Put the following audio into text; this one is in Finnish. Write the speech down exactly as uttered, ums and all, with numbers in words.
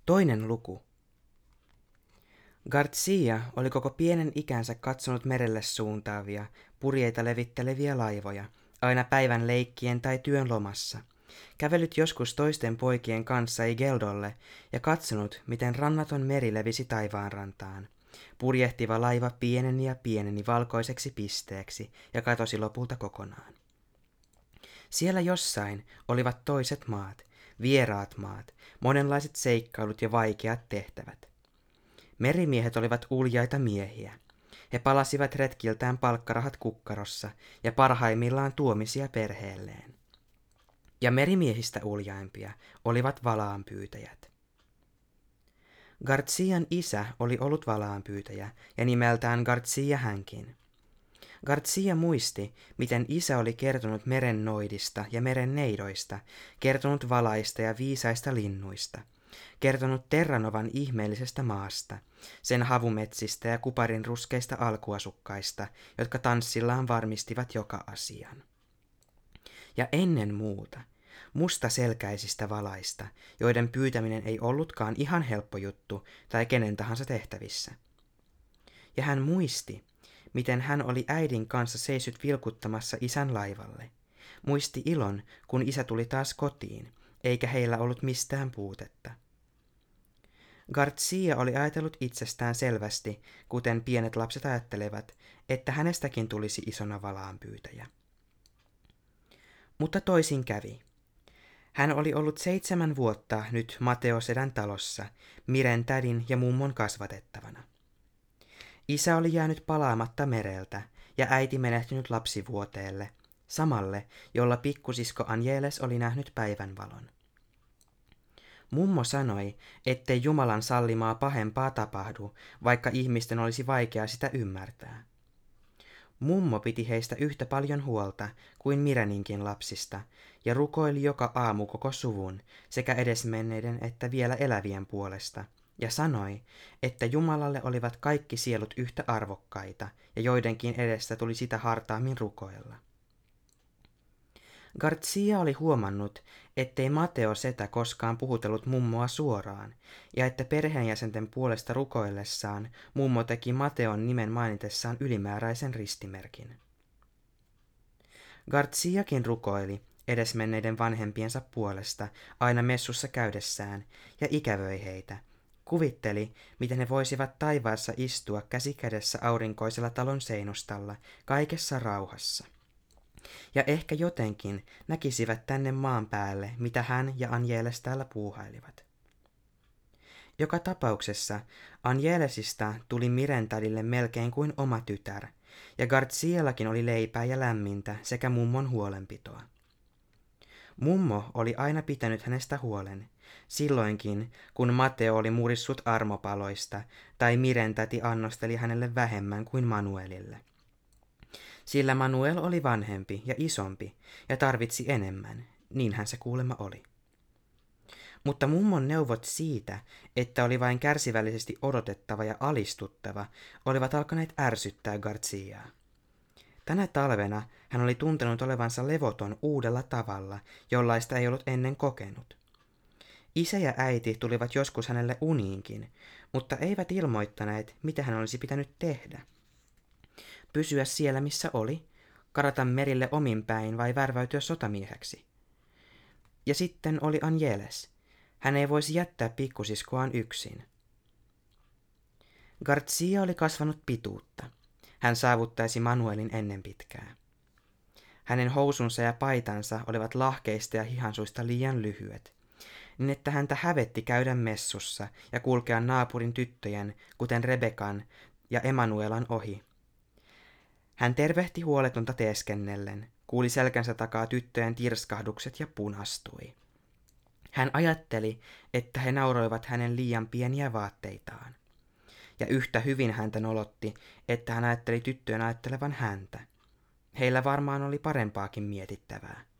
Toinen luku. Garcia oli koko pienen ikänsä katsonut merelle suuntaavia, purjeita levitteleviä laivoja, aina päivän leikkien tai työn lomassa. Kävellyt joskus toisten poikien kanssa Igeldolle ja katsonut, miten rannaton meri levisi taivaanrantaan. Purjehtiva laiva pieneni ja pieneni valkoiseksi pisteeksi ja katosi lopulta kokonaan. Siellä jossain olivat toiset maat, vieraat maat, monenlaiset seikkailut ja vaikeat tehtävät. Merimiehet olivat uljaita miehiä. He palasivat retkiltään palkkarahat kukkarossa ja parhaimmillaan tuomisia perheelleen. Ja merimiehistä uljaimpia olivat valaanpyytäjät. Garcian isä oli ollut valaanpyytäjä ja nimeltään Garcia hänkin. Garcia muisti, miten isä oli kertonut meren noidista ja meren neidoista, kertonut valaista ja viisaista linnuista, kertonut Terranovan ihmeellisestä maasta, sen havumetsistä ja kuparin ruskeista alkuasukkaista, jotka tanssillaan varmistivat joka asian. Ja ennen muuta, mustaselkäisistä valaista, joiden pyytäminen ei ollutkaan ihan helppo juttu tai kenen tahansa tehtävissä. Ja hän muisti, miten hän oli äidin kanssa seisyt vilkuttamassa isän laivalle. Muisti ilon, kun isä tuli taas kotiin, eikä heillä ollut mistään puutetta. Garcia oli ajatellut itsestään selvästi, kuten pienet lapset ajattelevat, että hänestäkin tulisi isona valaanpyytäjä. Mutta toisin kävi. Hän oli ollut seitsemän vuotta nyt Mateo sedän talossa, Miren tädin ja mummon kasvatettavana. Isä oli jäänyt palaamatta mereltä ja äiti menehtynyt lapsivuoteelle, samalle, jolla pikkusisko Angeles oli nähnyt päivänvalon. Mummo sanoi, ettei Jumalan sallimaa pahempaa tapahdu, vaikka ihmisten olisi vaikea sitä ymmärtää. Mummo piti heistä yhtä paljon huolta kuin Mireninkin lapsista ja rukoili joka aamu koko suvun, sekä edesmenneiden että vielä elävien puolesta, ja sanoi, että Jumalalle olivat kaikki sielut yhtä arvokkaita ja joidenkin edestä tuli sitä hartaammin rukoilla. Garcia oli huomannut, ettei Mateo setä koskaan puhutellut mummoa suoraan, ja että perheenjäsenten puolesta rukoillessaan mummo teki Mateon nimen mainitessaan ylimääräisen ristimerkin. Garciakin rukoili edesmenneiden vanhempiensa puolesta aina messussa käydessään ja ikävöi heitä. Kuvitteli, miten he voisivat taivaassa istua käsi kädessä aurinkoisella talon seinustalla kaikessa rauhassa. Ja ehkä jotenkin näkisivät tänne maan päälle, mitä hän ja Angeles täällä puuhailivat. Joka tapauksessa Angelesista tuli Miren tädille melkein kuin oma tytär, ja Garciallakin oli leipää ja lämmintä sekä mummon huolenpitoa. Mummo oli aina pitänyt hänestä huolen, silloinkin kun Mateo oli murissut armopaloista tai Miren täti annosteli hänelle vähemmän kuin Manuelille. Sillä Manuel oli vanhempi ja isompi ja tarvitsi enemmän, niinhän se kuulemma oli. Mutta mummon neuvot siitä, että oli vain kärsivällisesti odotettava ja alistuttava, olivat alkaneet ärsyttää Garciaa. Tänä talvena hän oli tuntenut olevansa levoton uudella tavalla, jollaista ei ollut ennen kokenut. Isä ja äiti tulivat joskus hänelle uniinkin, mutta eivät ilmoittaneet, mitä hän olisi pitänyt tehdä. Pysyä siellä, missä oli, karata merille omin päin vai värväytyä sotamieheksi. Ja sitten oli Angeles. Hän ei voisi jättää pikkusiskoaan yksin. Garcia oli kasvanut pituutta. Hän saavuttaisi Manuelin ennen pitkää. Hänen housunsa ja paitansa olivat lahkeista ja hihansuista liian lyhyet, niin että häntä hävetti käydä messussa ja kulkea naapurin tyttöjen, kuten Rebekan ja Emanuelan ohi. Hän tervehti huoletonta teeskennellen, kuuli selkänsä takaa tyttöjen tirskahdukset ja punastui. Hän ajatteli, että he nauroivat hänen liian pieniä vaatteitaan. Ja yhtä hyvin häntä nolotti, että hän ajatteli tyttöjen ajattelevan häntä. Heillä varmaan oli parempaakin mietittävää.